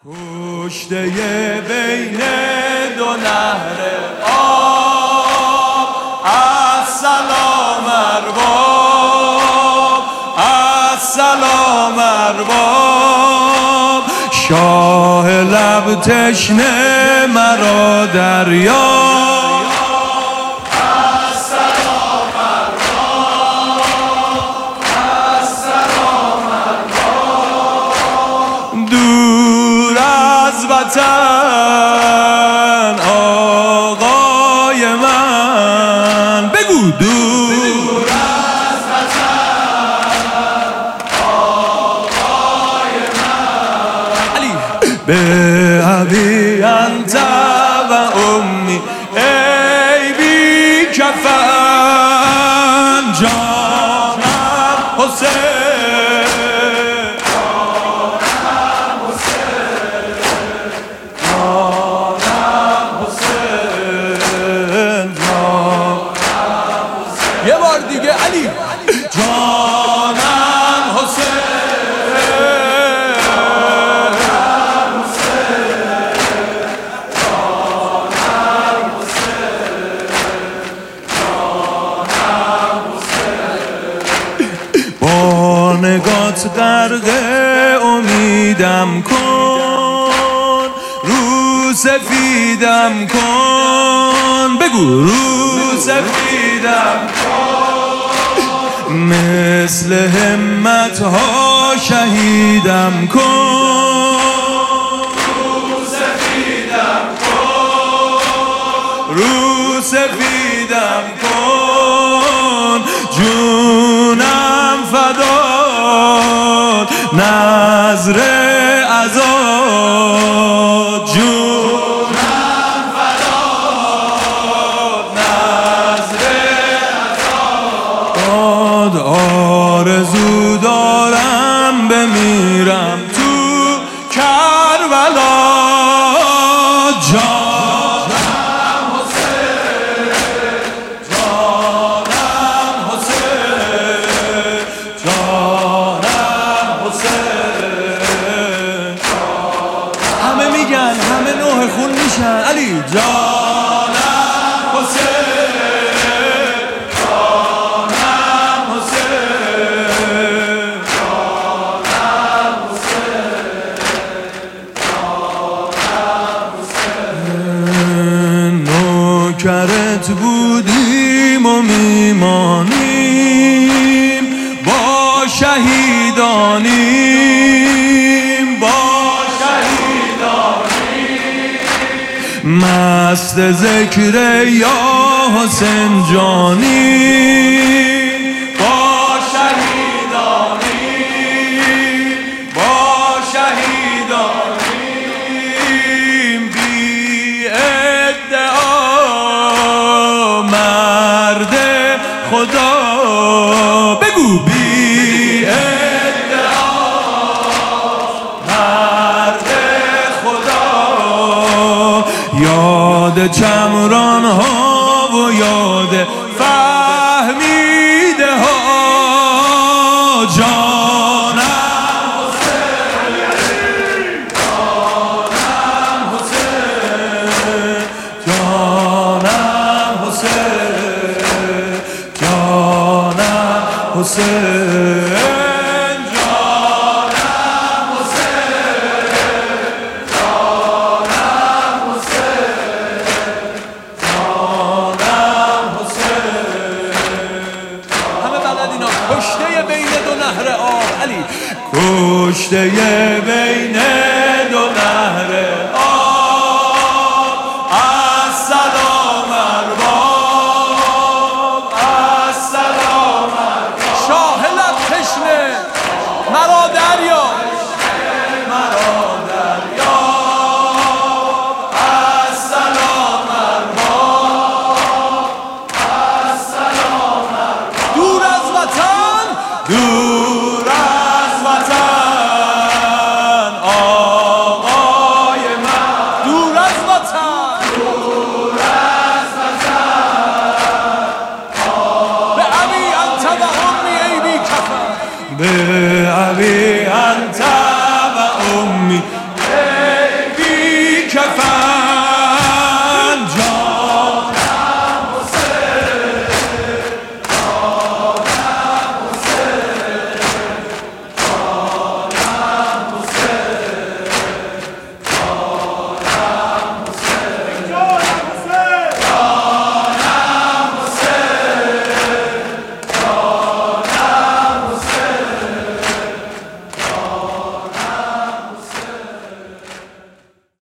کشته بین دو نهر آب، السلام ارباب، السلام ارباب. شاه لب تشنه مرا دریا، وطن آقای من بگو دور از وطن آقای من. علی به ابی انت و امی ای بی کفن، جانم حسین یه بار دیگه علی جانم حسین، با نگات غرق امیدم کن، رو سفیدم کن بگو رو سفیدم کن، مثل همت ها شهیدم کن، رو سفیدم کن، رو سفیدم کن، جونم فدات نظر ازاد، جونم فدات نظر ازاد. آرزو دارم بمیرم تو کربلا، جانم حسین، جانم حسین، جانم حسین. همه میگن همه نوح خون میشن علی جانم حسین، جانم حسین، جانم حسین. نوکرت بودیم و میمانیم، با شهیدانیم، با شهیدانیم، مست ذکر یا حسین جانیم، با شهیدانیم، با شهیدانیم، بی ادعا مرد خدا بگو بی ادعا مرد خدا. یاد چمران ها و یاد فهمیده ها، جانم حسین، جانم حسین، جانم حسین، جانم حسین، جانم حسین، جانم حسین. همه بلد اینا کشته بین دو نهر آب علی، کشته بین